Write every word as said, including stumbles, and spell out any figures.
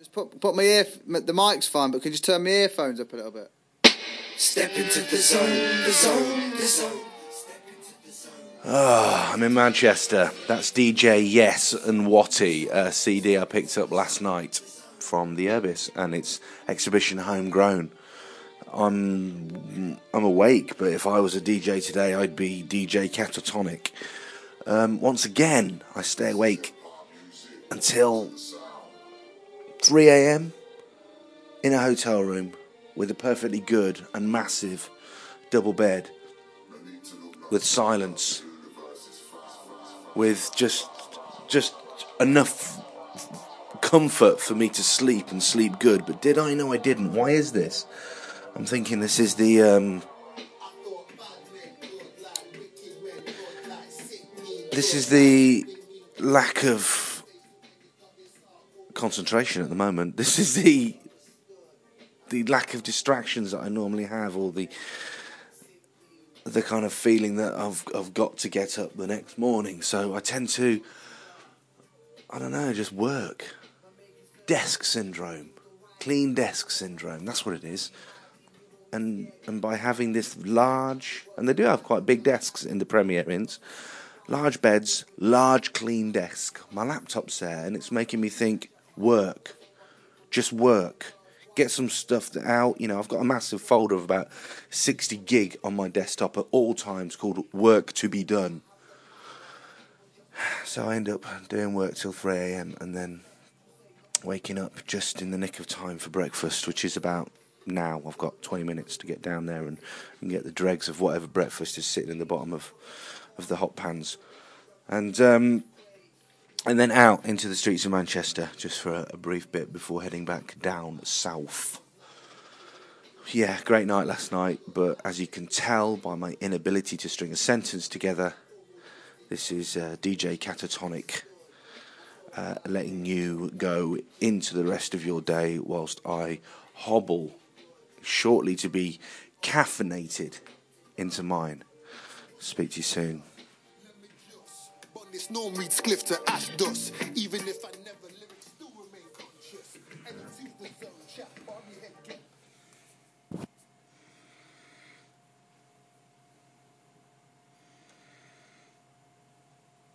Just put put my ear. The mic's fine, but can you just turn my earphones up a little bit? Step into the zone, the zone, the zone. Oh, I'm in Manchester. That's D J Yes and Watty, a C D I picked up last night from the Urbis, and it's Exhibition Homegrown. I'm I'm awake, but if I was a D J today, I'd be D J Catatonic. Um, once again, I stay awake until three a.m. in a hotel room with a perfectly good and massive double bed with silence, with just just enough comfort for me to sleep and sleep good. But did I know I didn't? Why is this? I'm thinking this is the um, this is the lack of concentration at the moment. This is the the lack of distractions that I normally have, or the the kind of feeling that I've I've got to get up the next morning. So I tend to, I don't know, just work. Desk syndrome, clean desk syndrome. That's what it is. And and by having this large, and they do have quite big desks in the Premier Inns, large beds, large clean desk. My laptop's there, and it's making me think, work, just work. Get some stuff out. You know, I've got a massive folder of about sixty gig on my desktop at all times called work to be done. So I end up doing work till three a.m. and then waking up just in the nick of time for breakfast, which is about now. I've got twenty minutes to get down there and, and get the dregs of whatever breakfast is sitting in the bottom of, of the hot pans. And um, and then out into the streets of Manchester just for a, a brief bit before heading back down south. Yeah, great night last night, but as you can tell by my inability to string a sentence together, this is uh, D J Catatonic uh, letting you go into the rest of your day whilst I hobble shortly to be caffeinated into mine. Speak to you soon. This norm reads cliff to ash dust, even if I never